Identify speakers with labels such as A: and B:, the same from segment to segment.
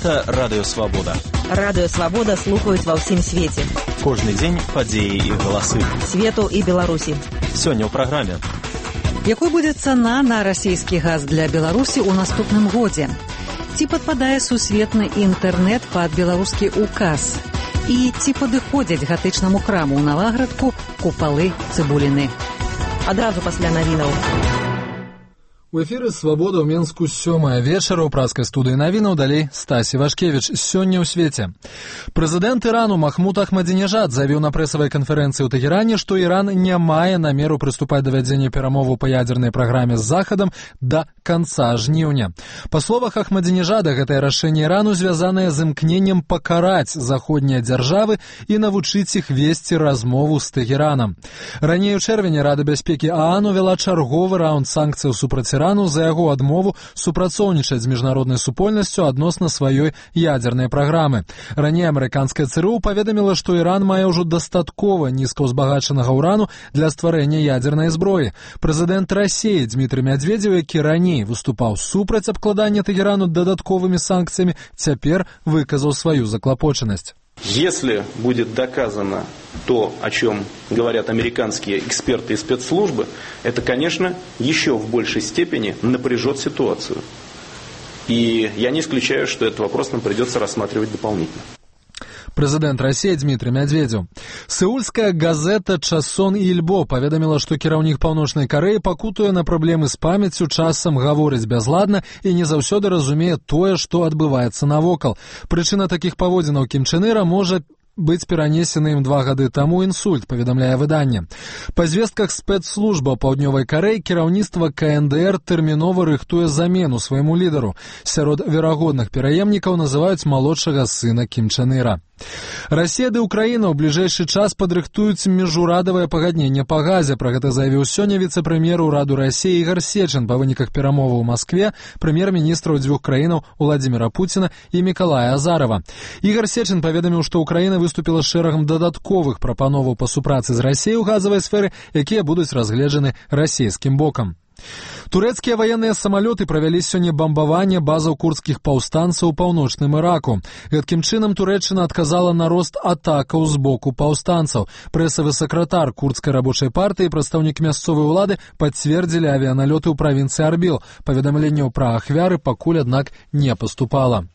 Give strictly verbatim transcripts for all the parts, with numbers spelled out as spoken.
A: Гэта Радыё Свабода.
B: Радыё Свабода слухаюць ва ўсім свеце.
A: Кожны дзень падзеі і галасы
B: Свету і Беларусі.
A: Сёння ў праграме.
C: Якой будзе цана на расійскі газ для Беларусі ў наступным годзе? Ці падпадае сусветны інтэрнэт пад беларускі указ? І ці падыходзяць гатычнаму краму ў Наваградку купалы цыбуліны?
B: Адразу пасля навінаў.
D: У эфіры «Свабода» ў Менску сёмая вечара. У праскай студыі навінаў далей Стасі Вашкевіч. Сёння ў свеце. Прэзідэнт Ірану Махмуд Ахмадзінежад заявіў на прэсавай канферэнцыі ў Тэгеране, што Іран не мае намеру прыступаць да вядзення перамоваў па ядзернай праграме з Захадам да канца жніўня. Па словах Ахмадзінежада, гэтае рашэнне Ірану звязанае з імкненнем пакараць заходнія дзяржавы і навучыць іх весці размову з Тэгеранам. Раней у чэрвені Рада бяспекі ААН увяла чарговы раунд санкцыяў супраць Ірану за яго адмову супрацоўнічаць з міжнароднай супольнасцю адносна сваёй ядзернай праграмы. Раней амерыканская ЦРУ паведаміла, што Іран мае ўжо дастаткова нізкаўзбагачанага ўрану для стварэння ядзернай зброі. Прэзідэнт Расіі Дмітрый Медведзеў, які раней выступаў супраць абкладання Тэгерану дадатковымі санкцыямі, цяпер выказаў сваю заклапочанасць.
E: Если будет доказано то, о чем говорят американские эксперты и спецслужбы, это, конечно, еще в большей степени напряжет ситуацию. И я не исключаю, что этот вопрос нам придется рассматривать дополнительно.
D: Прэзідэнт Расіі Дмітрый Медведзеў. Сеульская газета «Часон Ільбо» паведаміла, што кіраўнік Паўночнай Карэі пакутуе на праблемы з памяццю, часам гаворыць бязладна і не заўсёды разумее тое, што адбываецца навокал. Прычына такіх паводзінаў Кім Чен Іра можа быць перанесены ім два гады таму інсульт, паведамляе выданне. Па звестках спецслужба Паўднёвай Карэі кіраўніцтва ка эн дэ эр тэрмінова рыхтуе замену свайму лідару. Сярод верагодных пераемнікаў называюць малодшага сына Кім Чен Іра. Расія ды Украіна ў бліжэйшы час падрыхтуюць міжурадавае пагадненне па газе. Пра гэта заявіў сёння віцэ-прэм'ер ураду Расіі Ігар Сечын па выніках перамоваў у Маскве прэм'ер-міністраў дзвюх краінаў Уладзіміра Пуціна і Мікалая Азарова. Ігар Сечын паведаміў, што Украіна выступіла з шэрагам дадатковых прапановаў па супрацы з Расіяй у газавай сферы, якія будуць разгледжаны расійскім бокам. Турэцкія ваенныя самалёты правялі сёння бамбаванне базаў курдскіх паўстанцаў у паўночным Іраку. Гэткім чынам Турэччына адказала на рост атакаў з боку паўстанцаў. Прэсавы сакратар курдскай рабочай партыі і прадстаўнік мясцовай улады пацвердзілі авіяналёты ў правінцыі Арбіл. Паведамленняў пра ахвяры пакуль, аднак, не паступала.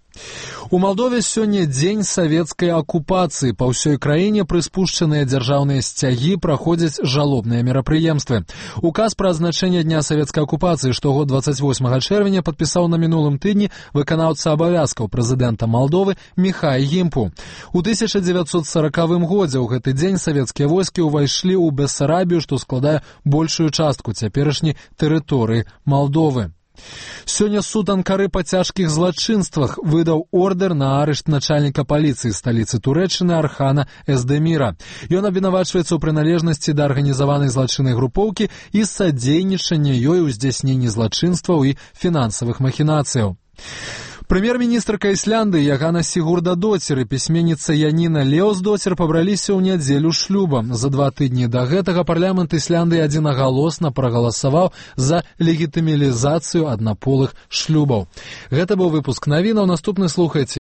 D: У Малдове сёння дзень савецкай акупацыі. Па ўсёй краіне прыспушчаныя дзяржаўныя сцягі праходзяць жалобныя мерапрыемствы. Указ пра адзначэнне дня савецкай акупацыі штогод дваццаць восьмага чэрвеня падпісаў на мінулым тыдні выканаўца абавязкаў прэзідэнта Малдовы Міхай Гімпу. У тысяча дзевяцьсот саракавым годзе ў гэты дзень савецкія войскі ўвайшлі ў Бессарабію, што складае большую частку цяперашняй тэрыторыі Малдовы. Сёння суд Анкары па цяжкіх злачынствах выдаў ордэр на арышт начальніка паліцыі сталіцы Турэччыны Архана Эздеміра. Ён абвінавачваецца ў прыналежнасці да арганізаванай злачыннай групоўкі і садзейнічання ёй у здзяйсненні злачынстваў і фінансавых махінацыяў. Прэм'ер-міністрка Ісландыі Ягана Сігурдадоцір і пісьменніца Яніна Леосдоцір пабраліся ў нядзелю шлюбам. За два тыдні да гэтага парламент Ісландыі адзінагалосна прагаласаваў за легітымізацыю аднаполых шлюбаў. Гэта быў выпуск навінаў. Наступны слухайце.